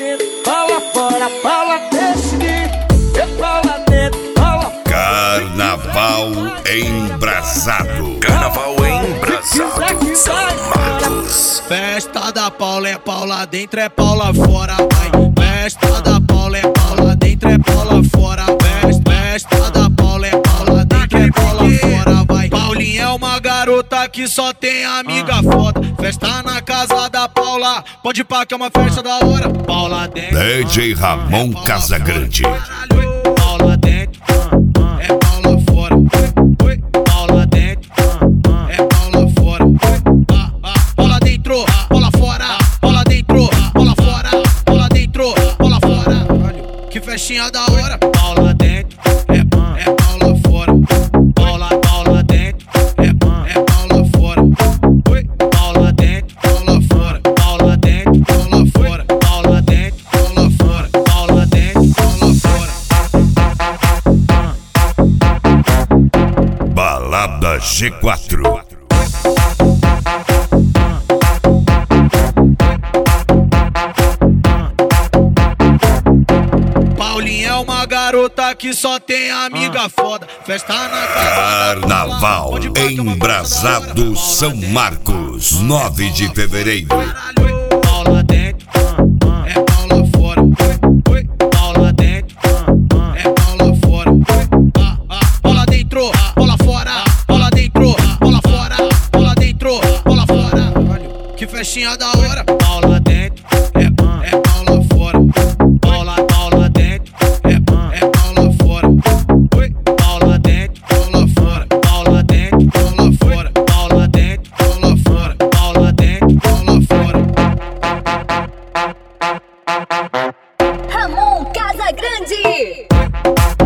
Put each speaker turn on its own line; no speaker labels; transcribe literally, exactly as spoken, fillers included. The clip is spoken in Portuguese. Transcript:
dentro, bola fora, bola dentro, bola dentro, bola.
Carnaval embrasado.
Carnaval embrasado, São Marcos.
Festa da Paula é Paula dentro, é Paula fora, vai. Festa da Paula é Paula dentro, é Paula fora. Festa, festa da Paula é Paula dentro, é Paula fora, vai. Paulinha é uma garota que só tem amiga foda. Festa na casa da Paula, pode ir pra que é uma festa da hora. Paula dentro,
D J Ramon Casagrande.
Paula dentro, é Paula fora. Paula dentro, é Paula fora. Paula dentro, Paula fora. Paula dentro, Paula fora. Paula dentro, Paula fora. Que festinha da hora. Paula dentro, é, é Paula fora. Paula, Paula dentro, é, é Paula fora. Paula dentro, Paula fora. Paula dentro, Paula fora. Paula dentro, Paula fora. Paula dentro, Paula fora.
Balada G quatro.
Paulinha é uma garota que só tem amiga foda. Festa na casa.
Carnaval embrasado São Marcos, nove de fevereiro.
Paula dentro, é Paula fora. Paula dentro, é Paula fora. Paula dentro, Paula fora. Paula dentro, Paula fora. Paula dentro, Paula fora. Que festinha da hora. Paula dentro, é, é Paula fora. Paula, Paula dentro, é, é Paula fora. Paula dentro, Paula fora. Paula dentro, Paula fora. Paula dentro, Paula fora. Paula dentro, Paula fora.
Ramon Casagrande.